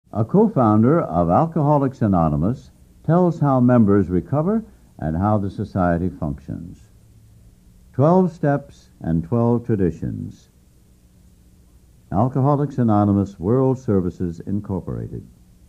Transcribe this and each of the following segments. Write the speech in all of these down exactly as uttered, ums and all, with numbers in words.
A co-founder of Alcoholics Anonymous tells how members recover and how the society functions. Twelve Steps and Twelve Traditions. Alcoholics Anonymous World Services, Incorporated.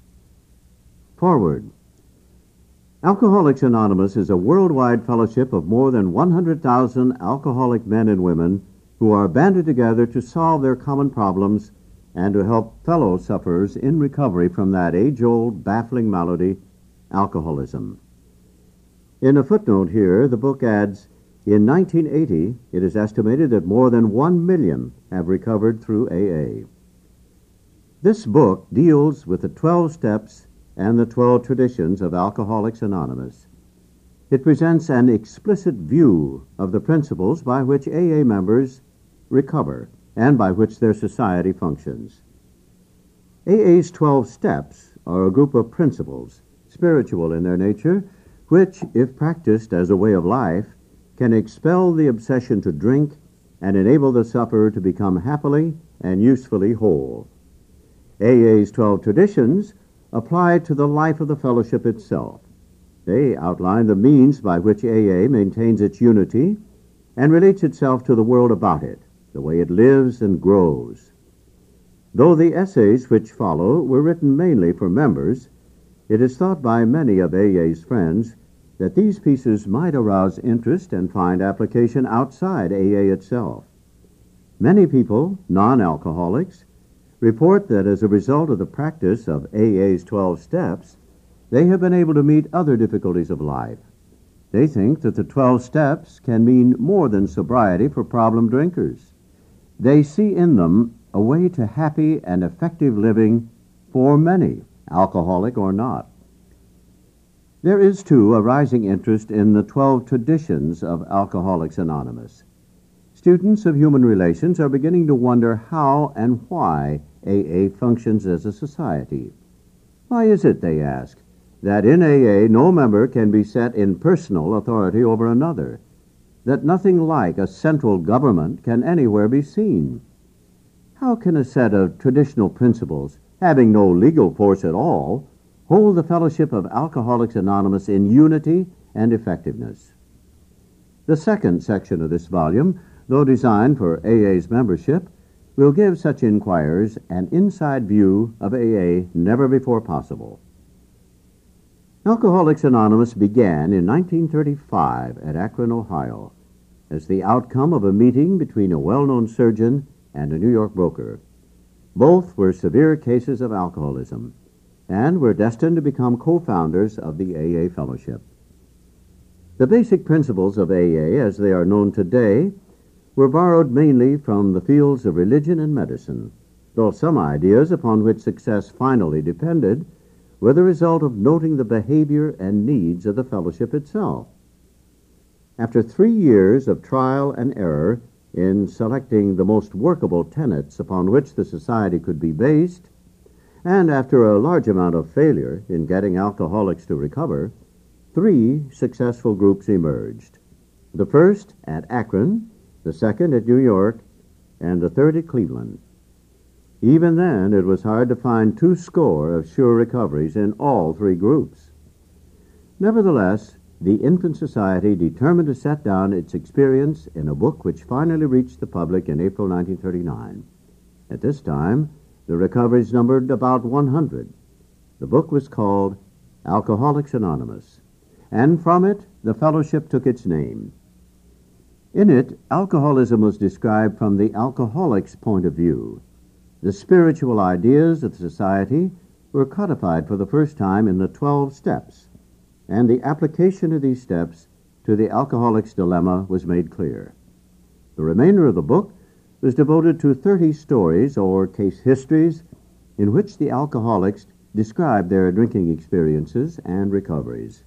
Forward. Alcoholics Anonymous is a worldwide fellowship of more than one hundred thousand alcoholic men and women who are banded together to solve their common problems and to help fellow sufferers in recovery from that age-old, baffling malady, alcoholism. In a footnote here, the book adds, in nineteen eighty, it is estimated that more than one million have recovered through A A. This book deals with the twelve steps and the twelve traditions of Alcoholics Anonymous. It presents an explicit view of the principles by which A A members recover and by which their society functions. A A's twelve steps are a group of principles, spiritual in their nature, which, if practiced as a way of life, can expel the obsession to drink and enable the sufferer to become happily and usefully whole. A A's twelve traditions apply to the life of the fellowship itself. They outline the means by which A A maintains its unity and relates itself to the world about it, the way it lives and grows. Though the essays which follow were written mainly for members, it is thought by many of A A's friends that these pieces might arouse interest and find application outside A A itself. Many people, non-alcoholics, report that as a result of the practice of A A's twelve steps, they have been able to meet other difficulties of life. They think that the twelve steps can mean more than sobriety for problem drinkers. They see in them a way to happy and effective living for many, alcoholic or not. There is, too, a rising interest in the twelve traditions of Alcoholics Anonymous. Students of human relations are beginning to wonder how and why A A functions as a society. Why is it, they ask, that in A A no member can be set in personal authority over another, that nothing like a central government can anywhere be seen? How can a set of traditional principles, having no legal force at all, hold the fellowship of Alcoholics Anonymous in unity and effectiveness? The second section of this volume, though designed for A A's membership, will give such inquirers an inside view of A A never before possible. Alcoholics Anonymous began in nineteen thirty-five at Akron, Ohio, as the outcome of a meeting between a well-known surgeon and a New York broker. Both were severe cases of alcoholism and were destined to become co-founders of the A A Fellowship. The basic principles of A A, as they are known today, were borrowed mainly from the fields of religion and medicine, though some ideas upon which success finally depended were the result of noting the behavior and needs of the fellowship itself. After three years of trial and error in selecting the most workable tenets upon which the society could be based, and after a large amount of failure in getting alcoholics to recover, three successful groups emerged. The first at Akron, the second at New York, and the third at Cleveland. Even then, it was hard to find two score of sure recoveries in all three groups. Nevertheless, the Infant Society determined to set down its experience in a book which finally reached the public in April nineteen thirty-nine. At this time, the recoveries numbered about one hundred. The book was called Alcoholics Anonymous, and from it, the fellowship took its name. In it, alcoholism was described from the alcoholic's point of view. The spiritual ideas of the society were codified for the first time in the twelve steps, and the application of these steps to the alcoholic's dilemma was made clear. The remainder of the book was devoted to thirty stories or case histories in which the alcoholics described their drinking experiences and recoveries.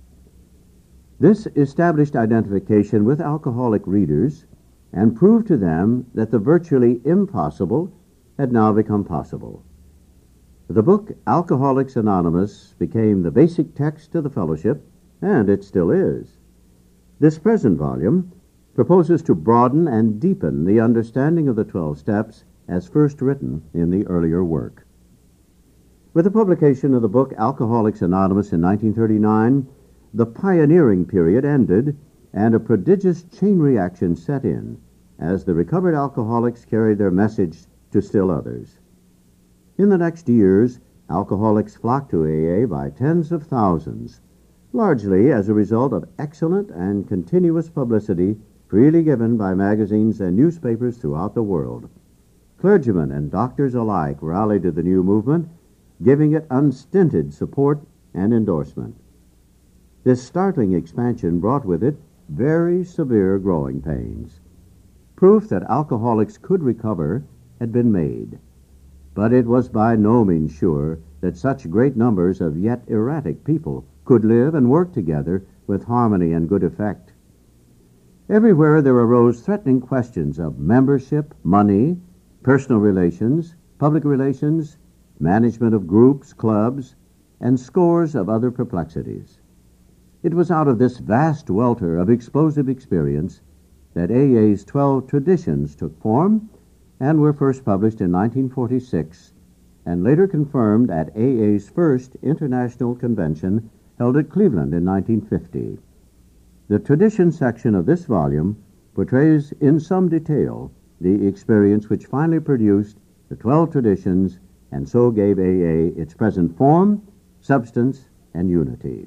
This established identification with alcoholic readers and proved to them that the virtually impossible had now become possible. The book Alcoholics Anonymous became the basic text of the fellowship, and it still is. This present volume proposes to broaden and deepen the understanding of the twelve steps as first written in the earlier work. With the publication of the book Alcoholics Anonymous in nineteen thirty-nine, the pioneering period ended and a prodigious chain reaction set in as the recovered alcoholics carried their message to still others. In the next years, alcoholics flocked to A A by tens of thousands, largely as a result of excellent and continuous publicity freely given by magazines and newspapers throughout the world. Clergymen and doctors alike rallied to the new movement, giving it unstinted support and endorsement. This startling expansion brought with it very severe growing pains. Proof that alcoholics could recover had been made, but it was by no means sure that such great numbers of yet erratic people could live and work together with harmony and good effect. Everywhere there arose threatening questions of membership, money, personal relations, public relations, management of groups, clubs, and scores of other perplexities. It was out of this vast welter of explosive experience that A A's twelve traditions took form and were first published in nineteen forty-six and later confirmed at A A's first international convention held at Cleveland in nineteen fifty. The tradition section of this volume portrays in some detail the experience which finally produced the twelve traditions and so gave A A its present form, substance, and unity.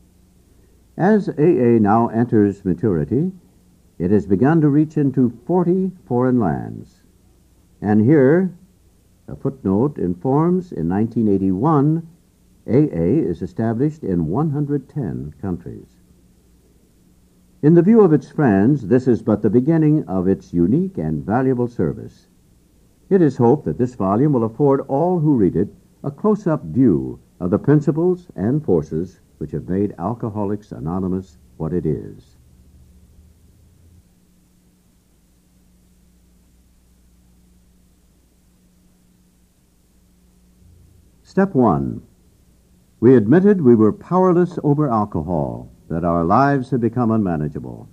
As A A now enters maturity, it has begun to reach into forty foreign lands. And here, a footnote informs, in nineteen eighty-one, A A is established in one hundred ten countries. In the view of its friends, this is but the beginning of its unique and valuable service. It is hoped that this volume will afford all who read it a close-up view of the principles and forces which have made Alcoholics Anonymous what it is. Step one. We admitted we were powerless over alcohol, that our lives had become unmanageable.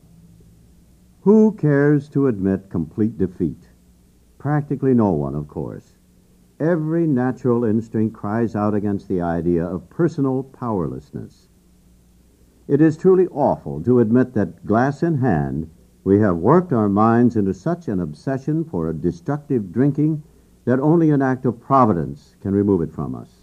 Who cares to admit complete defeat? Practically no one, of course. Every natural instinct cries out against the idea of personal powerlessness. It is truly awful to admit that, glass in hand, we have worked our minds into such an obsession for a destructive drinking that only an act of providence can remove it from us.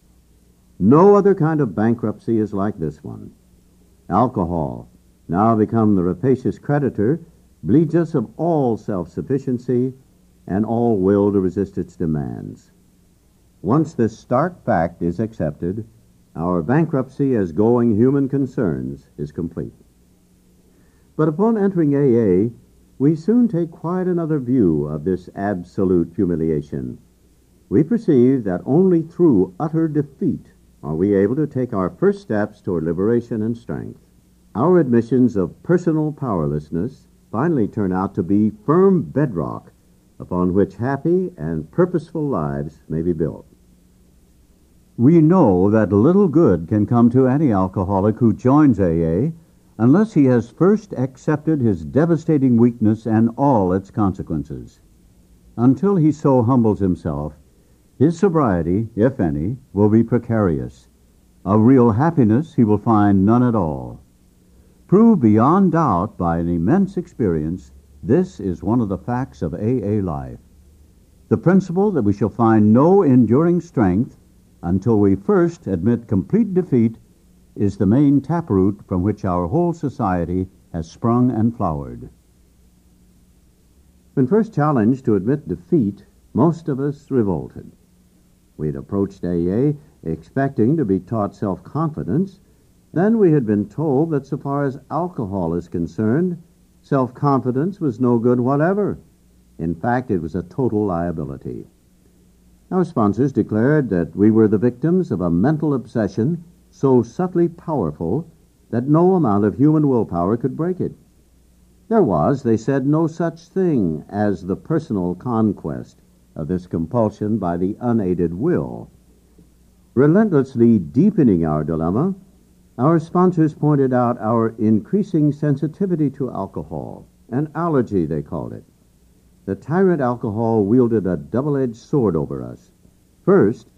No other kind of bankruptcy is like this one. Alcohol, now become the rapacious creditor, bleeds us of all self-sufficiency and all will to resist its demands. Once this stark fact is accepted, our bankruptcy as going human concerns is complete. But upon entering A A, we soon take quite another view of this absolute humiliation. We perceive that only through utter defeat are we able to take our first steps toward liberation and strength. Our admissions of personal powerlessness finally turn out to be firm bedrock upon which happy and purposeful lives may be built. We know that little good can come to any alcoholic who joins A A unless he has first accepted his devastating weakness and all its consequences. Until he so humbles himself, his sobriety, if any, will be precarious. Of real happiness he will find none at all. Proved beyond doubt by an immense experience, this is one of the facts of A A life. The principle that we shall find no enduring strength until we first admit complete defeat is the main taproot from which our whole society has sprung and flowered. When first challenged to admit defeat, most of us revolted. We had approached A A expecting to be taught self-confidence. Then we had been told that so far as alcohol is concerned, self-confidence was no good whatever. In fact, it was a total liability. Our sponsors declared that we were the victims of a mental obsession so subtly powerful that no amount of human willpower could break it. There was, they said, no such thing as the personal conquest of this compulsion by the unaided will. Relentlessly deepening our dilemma, our sponsors pointed out our increasing sensitivity to alcohol, an allergy they called it. The tyrant alcohol wielded a double-edged sword over us. First,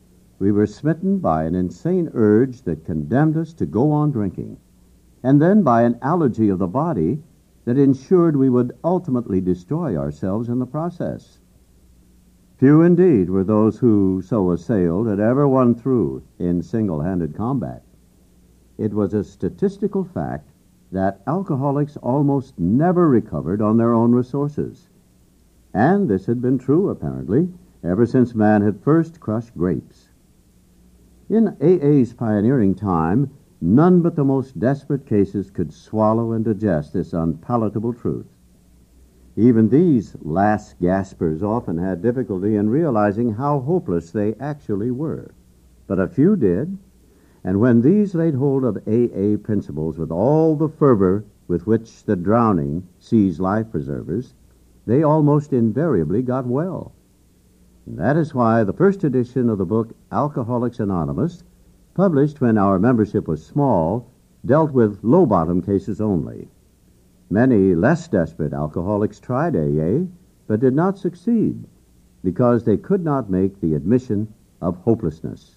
We were smitten by an insane urge that condemned us to go on drinking, and then by an allergy of the body that ensured we would ultimately destroy ourselves in the process. Few indeed were those who, so assailed, had ever won through in single-handed combat. It was a statistical fact that alcoholics almost never recovered on their own resources. And this had been true, apparently, ever since man had first crushed grapes. In A A's pioneering time, none but the most desperate cases could swallow and digest this unpalatable truth. Even these last gaspers often had difficulty in realizing how hopeless they actually were. But a few did, and when these laid hold of A A principles with all the fervor with which the drowning sees life preservers, they almost invariably got well. And that is why the first edition of the book Alcoholics Anonymous, published when our membership was small, dealt with low-bottom cases only. Many less desperate alcoholics tried A A, but did not succeed because they could not make the admission of hopelessness.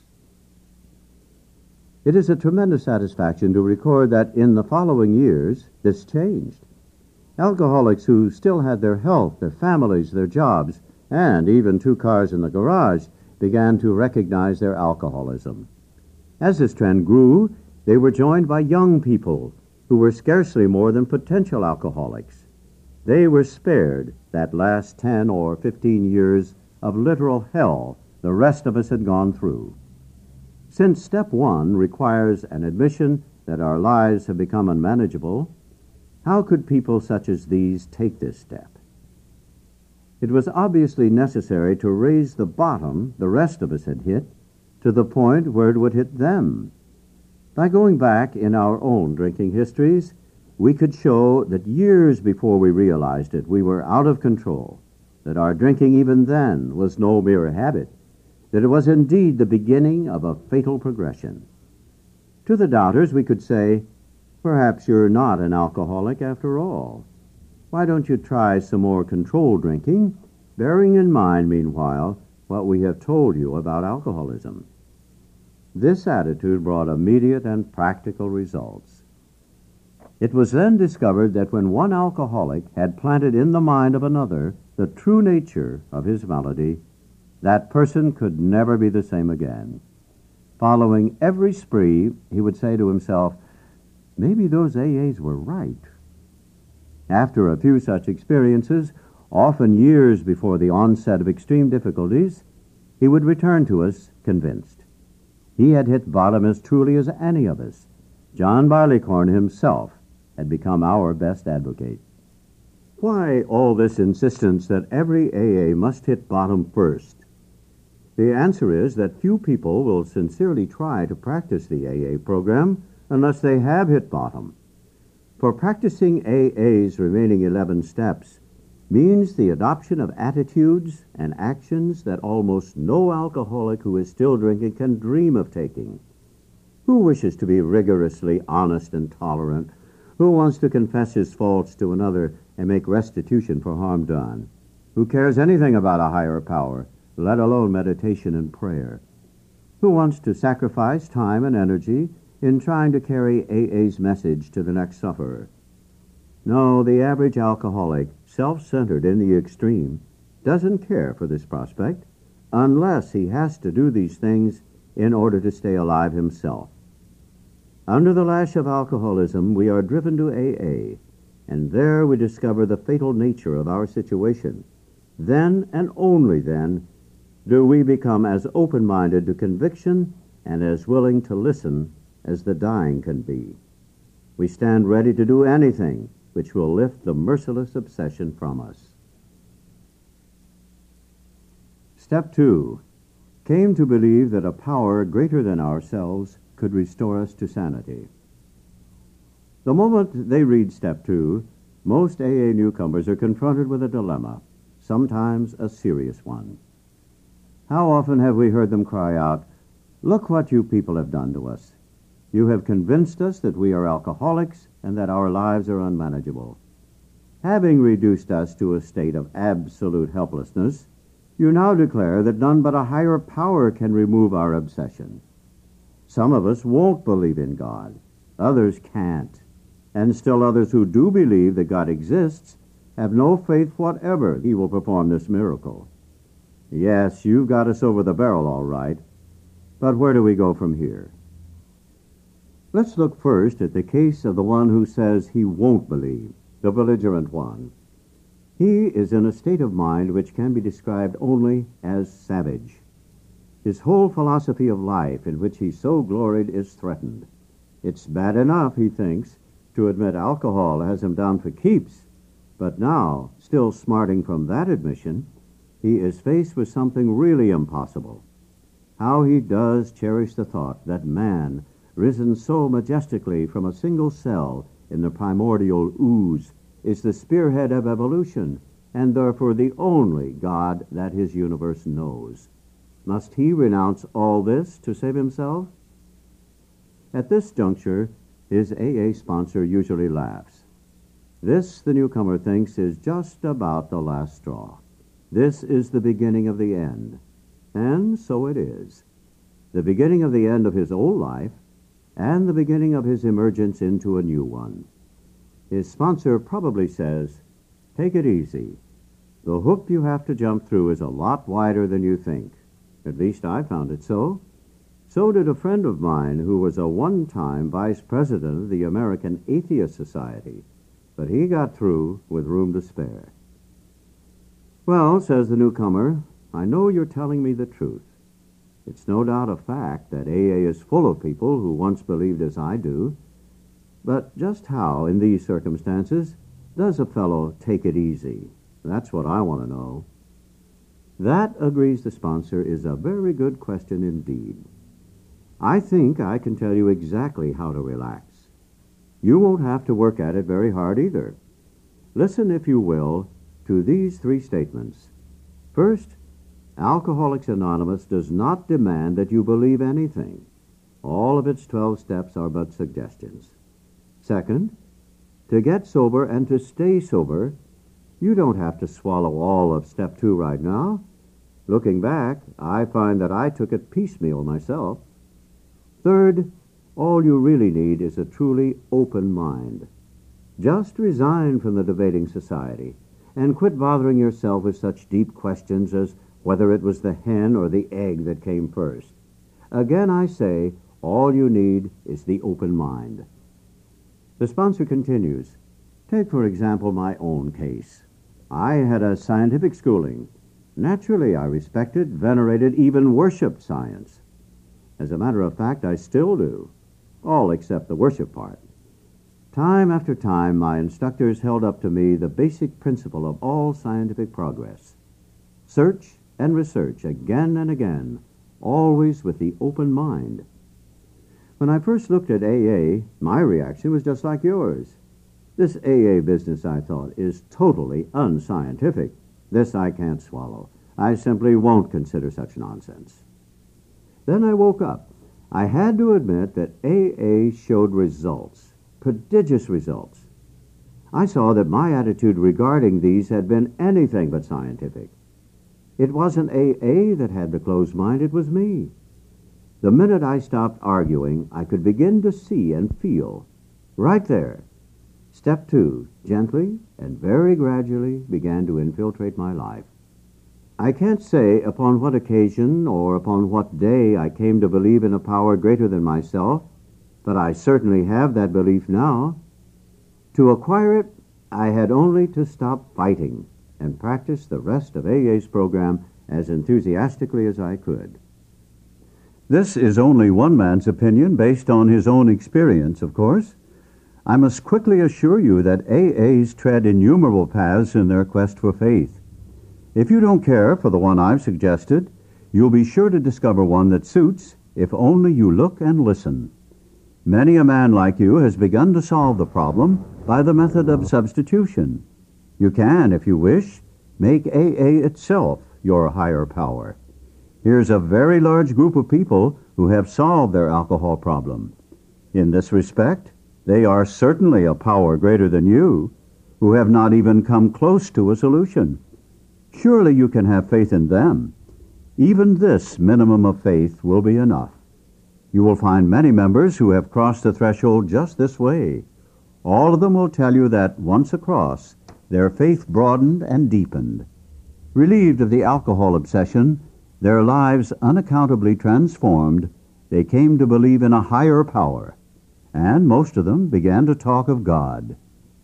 It is a tremendous satisfaction to record that in the following years, this changed. Alcoholics who still had their health, their families, their jobs, and even two cars in the garage began to recognize their alcoholism. As this trend grew, they were joined by young people who were scarcely more than potential alcoholics. They were spared that last ten or fifteen years of literal hell the rest of us had gone through. Since step one requires an admission that our lives have become unmanageable, how could people such as these take this step? It was obviously necessary to raise the bottom the rest of us had hit to the point where it would hit them. By going back in our own drinking histories, we could show that years before we realized it, we were out of control, that our drinking even then was no mere habit, that it was indeed the beginning of a fatal progression. To the doubters, we could say, perhaps you're not an alcoholic after all. Why don't you try some more controlled drinking, bearing in mind, meanwhile, what we have told you about alcoholism? This attitude brought immediate and practical results. It was then discovered that when one alcoholic had planted in the mind of another the true nature of his malady, that person could never be the same again. Following every spree, he would say to himself, maybe those A As were right. After a few such experiences, often years before the onset of extreme difficulties, he would return to us convinced. He had hit bottom as truly as any of us. John Barleycorn himself had become our best advocate. Why all this insistence that every A A must hit bottom first? The answer is that few people will sincerely try to practice the A A program unless they have hit bottom. For practicing A A's remaining eleven steps means the adoption of attitudes and actions that almost no alcoholic who is still drinking can dream of taking. Who wishes to be rigorously honest and tolerant? Who wants to confess his faults to another and make restitution for harm done? Who cares anything about a higher power, let alone meditation and prayer? Who wants to sacrifice time and energy in trying to carry A A's message to the next sufferer? No, the average alcoholic, self-centered in the extreme, doesn't care for this prospect unless he has to do these things in order to stay alive himself. Under the lash of alcoholism, we are driven to A A, and there we discover the fatal nature of our situation. Then, and only then, do we become as open-minded to conviction and as willing to listen as the dying can be. We stand ready to do anything which will lift the merciless obsession from us. Step two, came to believe that a power greater than ourselves could restore us to sanity. The moment they read step two, most A A newcomers are confronted with a dilemma, sometimes a serious one. How often have we heard them cry out, "Look what you people have done to us. You have convinced us that we are alcoholics and that our lives are unmanageable. Having reduced us to a state of absolute helplessness, You now declare that none but a higher power can remove our obsession. Some of us won't believe in God. Others can't. And still others who do believe that God exists have no faith whatever He will perform this miracle. Yes, you've got us over the barrel all right. But where do we go from here? Let's look first at the case of the one who says he won't believe, the belligerent one. He is in a state of mind which can be described only as savage. His whole philosophy of life in which he so gloried is threatened. It's bad enough, he thinks, to admit alcohol has him down for keeps, but now, still smarting from that admission, he is faced with something really impossible. How he does cherish the thought that man, risen so majestically from a single cell in the primordial ooze, is the spearhead of evolution, and therefore the only God that his universe knows. Must he renounce all this to save himself? At this juncture, his A A sponsor usually laughs. This, the newcomer thinks, is just about the last straw. This is the beginning of the end. And so it is. The beginning of the end of his old life, and the beginning of his emergence into a new one. His sponsor probably says, "Take it easy. The hoop you have to jump through is a lot wider than you think. At least I found it so. So did a friend of mine who was a one-time vice president of the American Atheist Society, but he got through with room to spare." "Well," says the newcomer, "I know you're telling me the truth. It's no doubt a fact that A A is full of people who once believed as I do. But just how, in these circumstances, does a fellow take it easy? That's what I want to know." "That," agrees the sponsor, "is a very good question indeed. I think I can tell you exactly how to relax. You won't have to work at it very hard either. Listen, if you will, to these three statements. First, Alcoholics Anonymous does not demand that you believe anything. All of its twelve steps are but suggestions. Second, to get sober and to stay sober, you don't have to swallow all of step two right now. Looking back, I find that I took it piecemeal myself. Third, all you really need is a truly open mind. Just resign from the debating society and quit bothering yourself with such deep questions as whether it was the hen or the egg that came first. Again, I say, all you need is the open mind." The sponsor continues, "Take, for example, my own case. I had a scientific schooling. Naturally, I respected, venerated, even worshipped science. As a matter of fact, I still do, all except the worship part. Time after time, my instructors held up to me the basic principle of all scientific progress. Search and research again and again, always with the open mind. When I first looked at A A, my reaction was just like yours. This A A business, I thought, is totally unscientific. This I can't swallow. I simply won't consider such nonsense. Then I woke up. I had to admit that A A showed results, prodigious results. I saw that my attitude regarding these had been anything but scientific. It wasn't A A that had the closed mind, it was me. The minute I stopped arguing, I could begin to see and feel. Right there, step two, gently and very gradually began to infiltrate my life. I can't say upon what occasion or upon what day I came to believe in a power greater than myself, but I certainly have that belief now. To acquire it, I had only to stop fighting and practice the rest of A A's program as enthusiastically as I could. This is only one man's opinion based on his own experience, of course. I must quickly assure you that A As tread innumerable paths in their quest for faith. If you don't care for the one I've suggested, you'll be sure to discover one that suits if only you look and listen. Many a man like you has begun to solve the problem by the method of substitution. You can, if you wish, make A A itself your higher power. Here's a very large group of people who have solved their alcohol problem. In this respect, they are certainly a power greater than you, who have not even come close to a solution. Surely you can have faith in them. Even this minimum of faith will be enough. You will find many members who have crossed the threshold just this way. All of them will tell you that, once across, their faith broadened and deepened. Relieved of the alcohol obsession, their lives unaccountably transformed, they came to believe in a higher power, and most of them began to talk of God.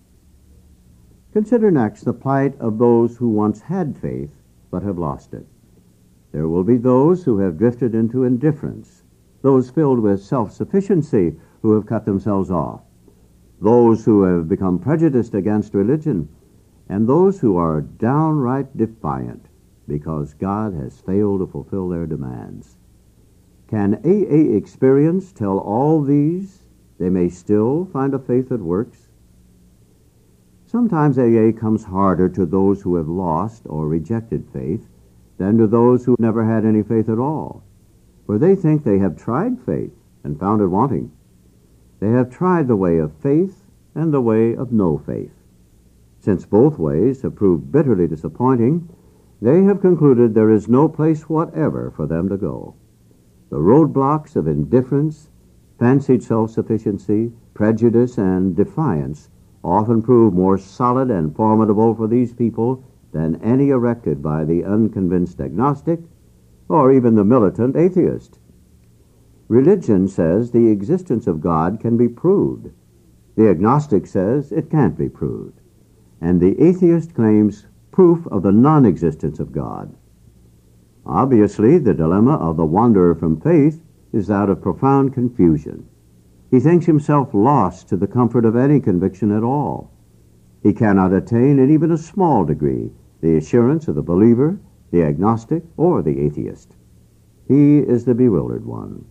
Consider next the plight of those who once had faith but have lost it. There will be those who have drifted into indifference, those filled with self-sufficiency who have cut themselves off, those who have become prejudiced against religion, and those who are downright defiant because God has failed to fulfill their demands. Can A A experience tell all these they may still find a faith that works? Sometimes A A comes harder to those who have lost or rejected faith than to those who never had any faith at all, for they think they have tried faith and found it wanting. They have tried the way of faith and the way of no faith. Since both ways have proved bitterly disappointing, they have concluded there is no place whatever for them to go. The roadblocks of indifference, fancied self-sufficiency, prejudice, and defiance often prove more solid and formidable for these people than any erected by the unconvinced agnostic or even the militant atheist. Religion says the existence of God can be proved. The agnostic says it can't be proved. And the atheist claims proof of the non-existence of God. Obviously, the dilemma of the wanderer from faith is that of profound confusion. He thinks himself lost to the comfort of any conviction at all. He cannot attain in even a small degree the assurance of the believer, the agnostic, or the atheist. He is the bewildered one.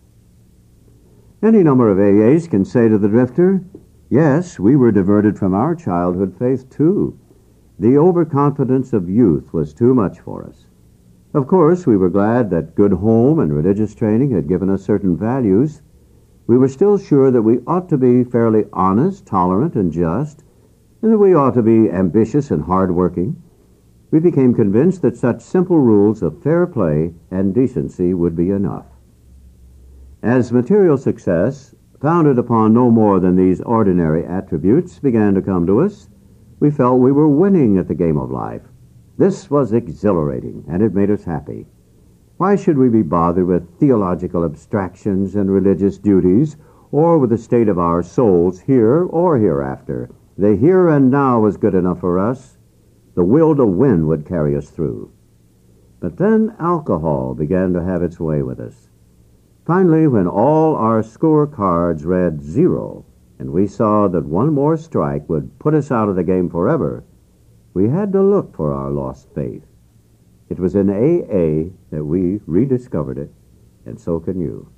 Any number of A As can say to the drifter, yes, we were diverted from our childhood faith too. The overconfidence of youth was too much for us. Of course, we were glad that good home and religious training had given us certain values. We were still sure that we ought to be fairly honest, tolerant, and just, and that we ought to be ambitious and hard-working. We became convinced that such simple rules of fair play and decency would be enough. As material success, founded upon no more than these ordinary attributes, began to come to us, we felt we were winning at the game of life. This was exhilarating, and it made us happy. Why should we be bothered with theological abstractions and religious duties, or with the state of our souls here or hereafter? The here and now was good enough for us. The will to win would carry us through. But then alcohol began to have its way with us. Finally, when all our score cards read zero, and we saw that one more strike would put us out of the game forever, we had to look for our lost faith. It was in A A that we rediscovered it, and so can you.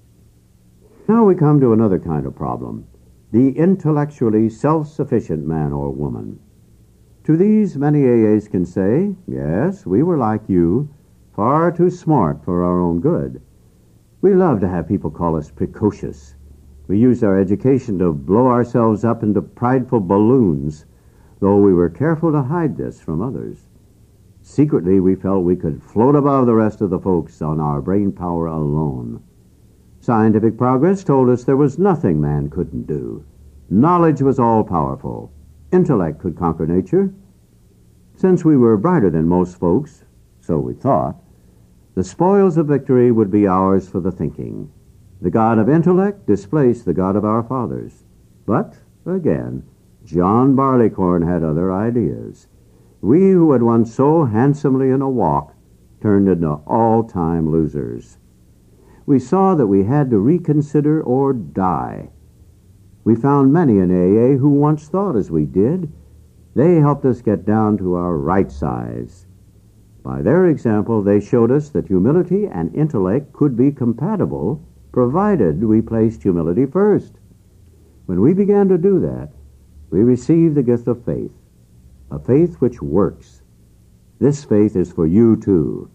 Now we come to another kind of problem, the intellectually self-sufficient man or woman. To these, many A As can say, yes, we were like you, far too smart for our own good. We love to have people call us precocious. We used our education to blow ourselves up into prideful balloons, though we were careful to hide this from others. Secretly, we felt we could float above the rest of the folks on our brain power alone. Scientific progress told us there was nothing man couldn't do. Knowledge was all-powerful. Intellect could conquer nature. Since we were brighter than most folks, so we thought, the spoils of victory would be ours for the thinking. The God of intellect displaced the God of our fathers. But, again, John Barleycorn had other ideas. We who had won so handsomely in a walk turned into all-time losers. We saw that we had to reconsider or die. We found many in A A who once thought as we did. They helped us get down to our right size. By their example, they showed us that humility and intellect could be compatible, provided we placed humility first. When we began to do that, we received the gift of faith, a faith which works. This faith is for you, too.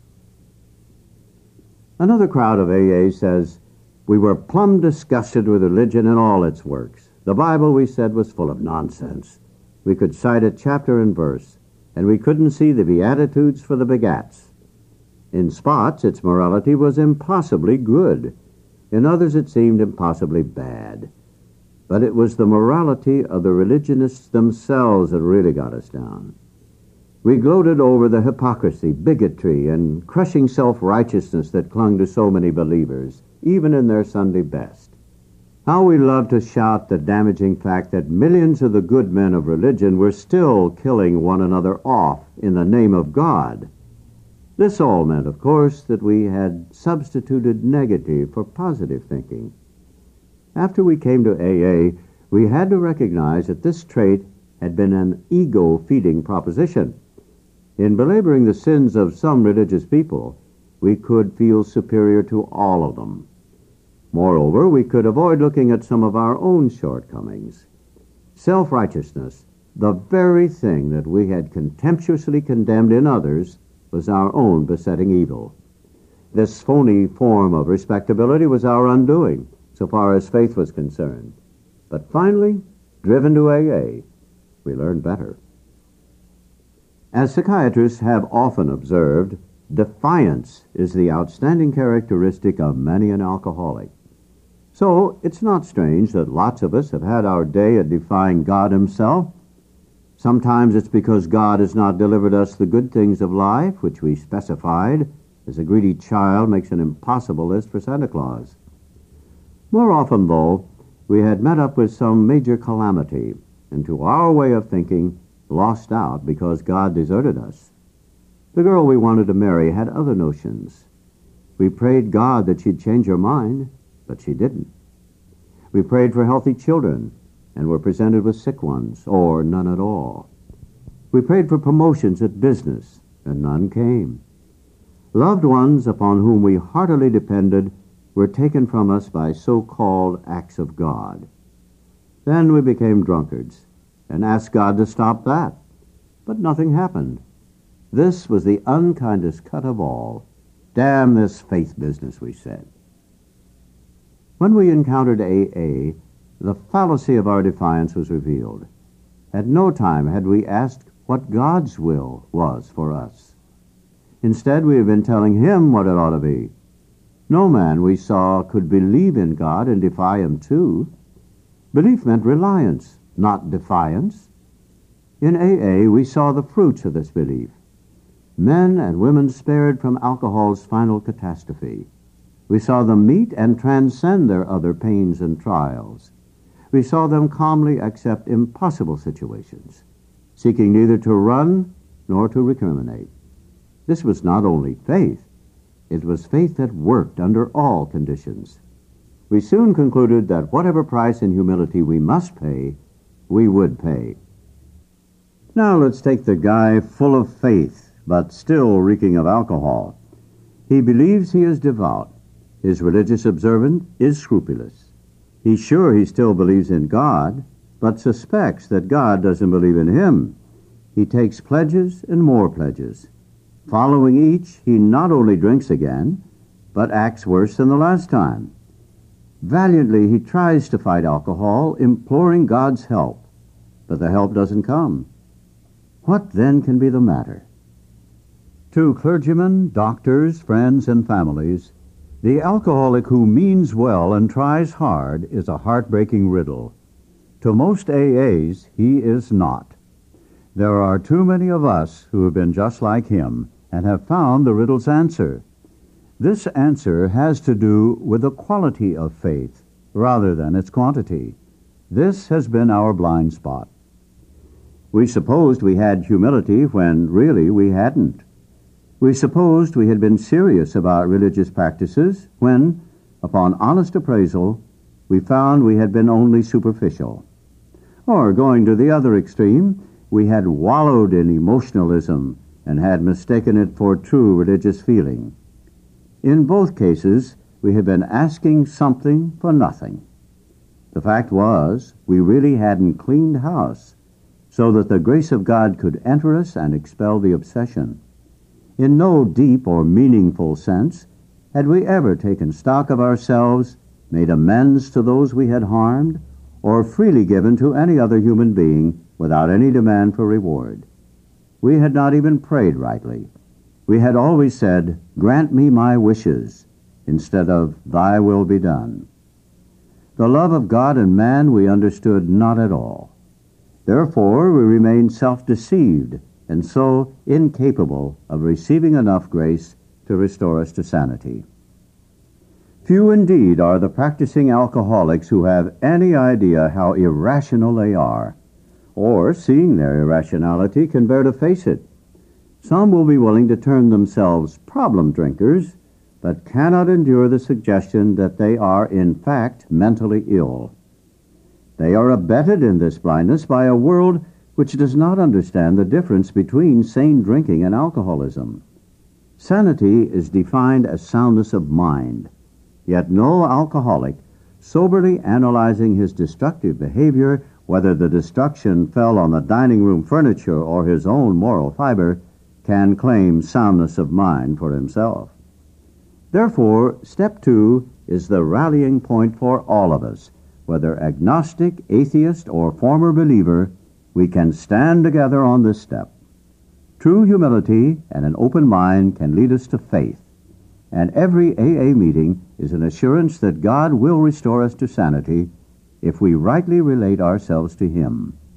Another crowd of A A says, we were plumb disgusted with religion and all its works. The Bible, we said, was full of nonsense. We could cite it chapter and verse, and we couldn't see the Beatitudes for the begats. In spots, its morality was impossibly good. In others, it seemed impossibly bad. But it was the morality of the religionists themselves that really got us down. We gloated over the hypocrisy, bigotry, and crushing self-righteousness that clung to so many believers, even in their Sunday best. How we loved to shout the damaging fact that millions of the good men of religion were still killing one another off in the name of God. This all meant, of course, that we had substituted negative for positive thinking. After we came to A A, we had to recognize that this trait had been an ego-feeding proposition. In belaboring the sins of some religious people, we could feel superior to all of them. Moreover, we could avoid looking at some of our own shortcomings. Self-righteousness, the very thing that we had contemptuously condemned in others, was our own besetting evil. This phony form of respectability was our undoing, so far as faith was concerned. But finally, driven to A A, we learned better. As psychiatrists have often observed, defiance is the outstanding characteristic of many an alcoholic. So it's not strange that lots of us have had our day at defying God himself. Sometimes it's because God has not delivered us the good things of life, which we specified, as a greedy child makes an impossible list for Santa Claus. More often, though, we had met up with some major calamity, and to our way of thinking, lost out because God deserted us. The girl we wanted to marry had other notions. We prayed God that she'd change her mind, but she didn't. We prayed for healthy children, and were presented with sick ones, or none at all. We prayed for promotions at business, and none came. Loved ones upon whom we heartily depended were taken from us by so-called acts of God. Then we became drunkards, and asked God to stop that. But nothing happened. This was the unkindest cut of all. Damn this faith business, we said. When we encountered A A, the fallacy of our defiance was revealed. At no time had we asked what God's will was for us. Instead, we had been telling him what it ought to be. No man we saw could believe in God and defy him too. Belief meant reliance, not defiance. In A A, we saw the fruits of this belief. Men and women spared from alcohol's final catastrophe. We saw them meet and transcend their other pains and trials. We saw them calmly accept impossible situations, seeking neither to run nor to recriminate. This was not only faith, it was faith that worked under all conditions. We soon concluded that whatever price in humility we must pay, we would pay. Now let's take the guy full of faith, but still reeking of alcohol. He believes he is devout. His religious observance is scrupulous. He's sure he still believes in God, but suspects that God doesn't believe in him. He takes pledges and more pledges. Following each, he not only drinks again, but acts worse than the last time. Valiantly, he tries to fight alcohol, imploring God's help, but the help doesn't come. What then can be the matter? To clergymen, doctors, friends, and families, the alcoholic who means well and tries hard is a heartbreaking riddle. To most A As, he is not. There are too many of us who have been just like him and have found the riddle's answer. This answer has to do with the quality of faith rather than its quantity. This has been our blind spot. We supposed we had humility when really we hadn't. We supposed we had been serious about religious practices when, upon honest appraisal, we found we had been only superficial. Or, going to the other extreme, we had wallowed in emotionalism and had mistaken it for true religious feeling. In both cases, we had been asking something for nothing. The fact was, we really hadn't cleaned house so that the grace of God could enter us and expel the obsession. In no deep or meaningful sense had we ever taken stock of ourselves, made amends to those we had harmed, or freely given to any other human being without any demand for reward. we had not even prayed rightly. We had always said, "Grant me my wishes," instead of "Thy will be done." The love of God and man we understood not at all. Therefore, we remained self-deceived and so incapable of receiving enough grace to restore us to sanity. Few indeed are the practicing alcoholics who have any idea how irrational they are, or, seeing their irrationality, can bear to face it. Some will be willing to term themselves problem drinkers, but cannot endure the suggestion that they are, in fact, mentally ill. They are abetted in this blindness by a world which does not understand the difference between sane drinking and alcoholism. Sanity is defined as soundness of mind, yet no alcoholic, soberly analyzing his destructive behavior, whether the destruction fell on the dining room furniture or his own moral fiber, can claim soundness of mind for himself. Therefore, step two is the rallying point for all of us. Whether agnostic, atheist, or former believer, we can stand together on this step. True humility and an open mind can lead us to faith, and every A A meeting is an assurance that God will restore us to sanity if we rightly relate ourselves to Him.